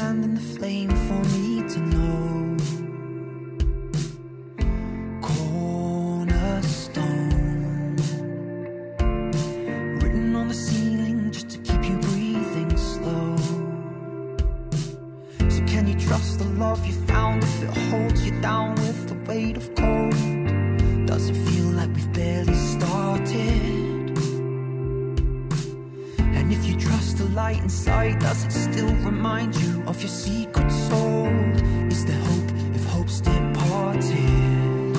fan in the flame for me to know. Cornerstone, written on the ceiling just to keep you breathing slow. So can you trust the love you found if it holds you down with the weight of cold? Does it feel like we've barely started? And if you trust the light inside, does it still remind you of your secret soul? Is there hope if hope's departed?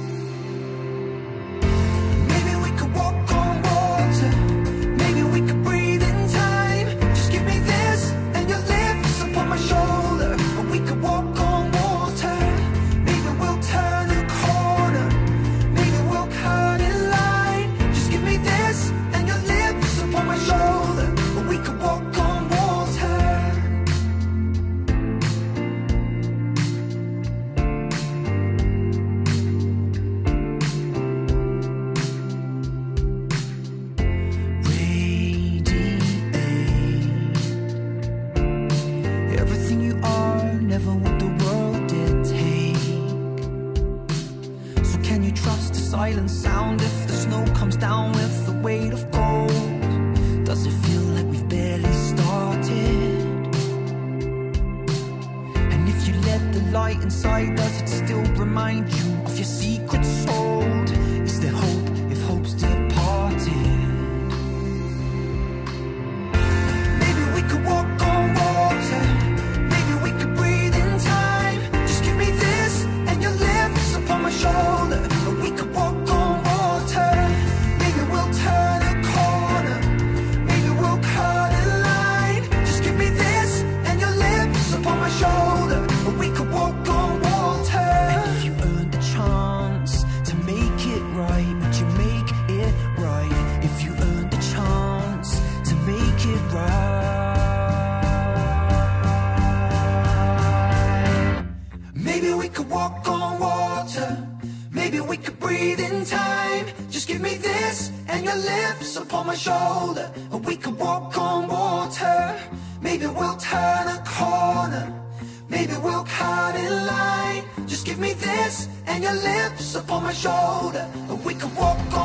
Maybe we could walk on water, maybe we could breathe in time. Just give me this and your lips upon my shoulder, and we could walk on water. Maybe we'll turn a corner, maybe we'll cut in line. Just give me this and your lips upon my shoulder, and we could walk on water. Radiate everything you are, never what the world dictate. So can you trust the silent sound if the snow comes down with the weight of gold? Does it feel like we've barely started? And if you let the light inside, does it still remind you of your secret soul? Is there hope if hope's departed? Maybe we could walk on water, maybe we could breathe in time. Just give me this and your lips upon my shoulder, and we could walk on water. Maybe we'll turn a corner, maybe we'll cut a line. Just give me this and your lips upon my shoulder, and we could walk on water. And if you earned the chance to make it right, would you make it right? If you earned the chance to make it right. Maybe we could walk on water, maybe we could breathe in time. Just give me this and your lips upon my shoulder, and we could walk on water. Maybe we'll turn a corner, maybe we'll cut in line. Just give me this and your lips upon my shoulder, and we could walk on